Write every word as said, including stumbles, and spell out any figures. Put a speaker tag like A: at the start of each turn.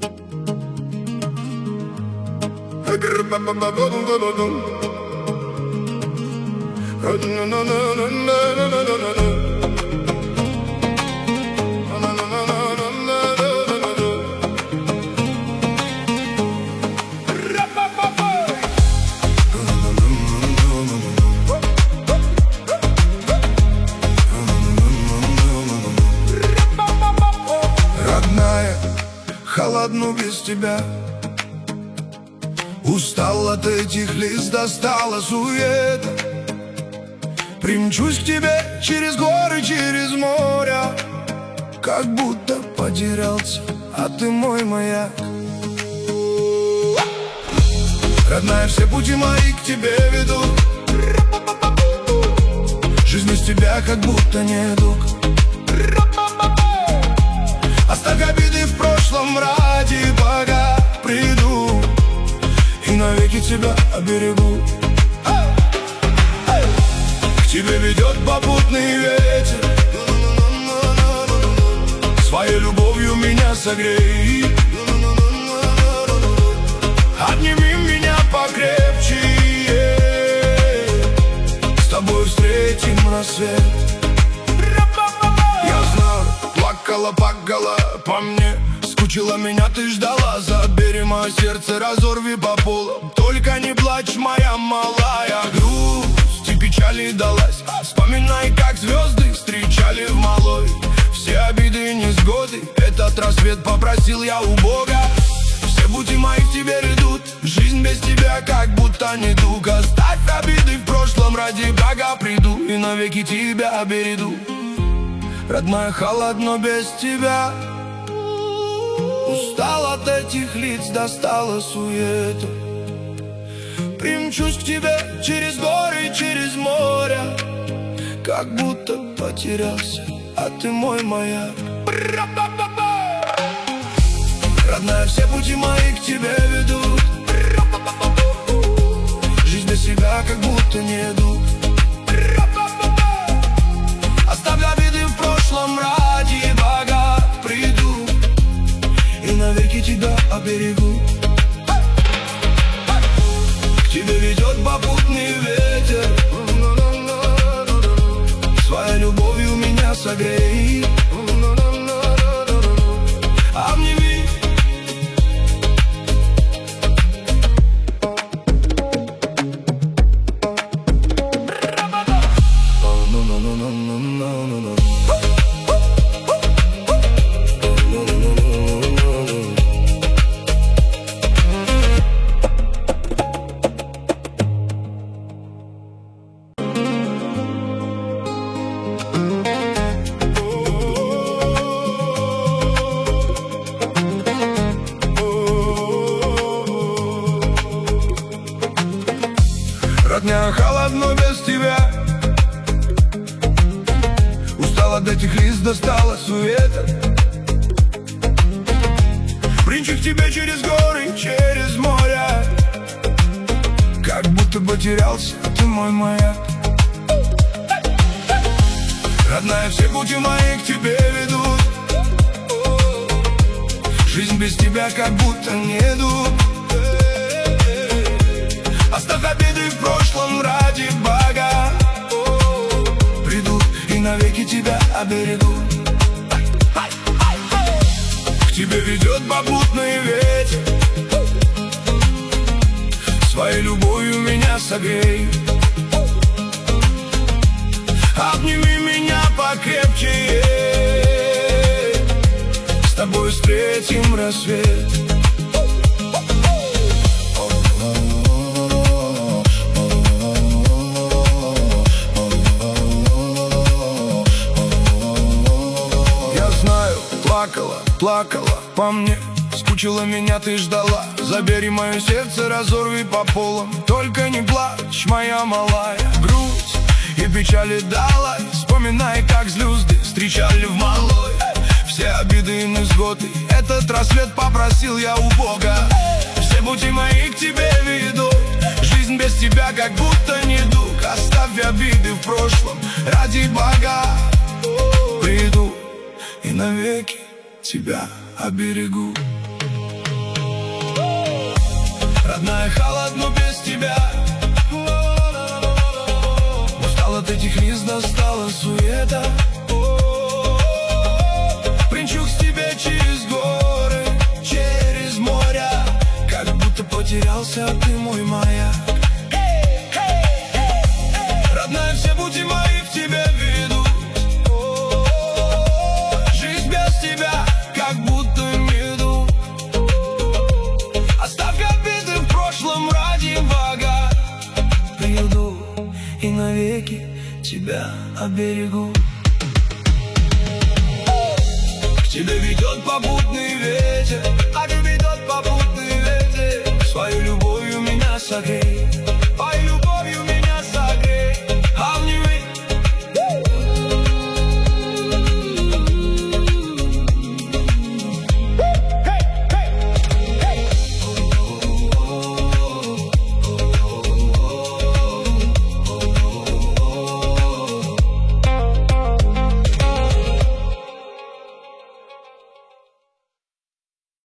A: Родная, холодну без тебя. Устал от этих лиц, достала суета. Примчусь к тебе через горы, через моря, как будто потерялся, а ты мой маяк. Родная, все пути мои к тебе ведут. Жизнь без тебя как будто недуг. Оставь обиды в прошлом, ради Бога приду и навеки тебя оберегу. К тебе ведет попутный ветер, своей любовью меня согрей. Обними меня покрепче, с тобой встретим рассвет. Я знаю, плакала, плакала по мне, скучила меня, ты ждала. Забери мое сердце, разорви по полу, только не плачь, моя малая. Грусть и печали далась, вспоминай, как звезды встречали в малой. Все обиды и невзгоды, этот рассвет попросил я у Бога. Все пути мои к тебе ведут, жизнь без тебя как будто недуг. Оставь обиды в прошлом, ради Бога приду и навеки тебя обереду. Родная, холодно без тебя. Устал от этих лиц, достала суета. Примчусь к тебе через горы, через море, как будто потерялся, а ты мой маяк. Родная, все пути мои к тебе ведут. Жизнь без себя как будто недуг. Оставь обиды в прошлом, ради Бога приду и навеки тебя оберегу. К тебе ведет попутный ветер, своей любовью меня согрей. Обними. Родня, холодно без тебя. Устал от этих лиц, достала суета. Принчу к тебе через горы, через море, как будто потерялся, а ты мой маяк. Родная, все пути мои к тебе ведут. Жизнь без тебя как будто недуг. Оставь обиды в прошлом, ради Бога приду и навеки тебя оберегу. К тебе ведет попутный ветер, своей любовью меня согрей. Обними меня покрепче, с тобой встретим рассвет. Плакала, плакала по мне, скучила меня, ты ждала. Забери мое сердце, разорви по полам, только не плачь, моя малая. Грусть и печали далась, вспоминай, как звезды встречали в малой. Все обиды и невзгоды, этот рассвет попросил я у Бога. Все пути мои к тебе ведут, жизнь без тебя как будто недуг. Оставь обиды в прошлом, ради Бога приду и навеки тебя оберегу. Родная, холодно без тебя. Устал от этих лист, достала суета. Принчук с тебе через горы, через моря, как будто потерялся, а ты мой маяк. Родная, все пути мои в тебе ведут. Жизнь без тебя, как будто меду. Оставь обиды в прошлом, ради Бога. Приду и навеки тебя оберегу. К тебе ведет попутный ветер.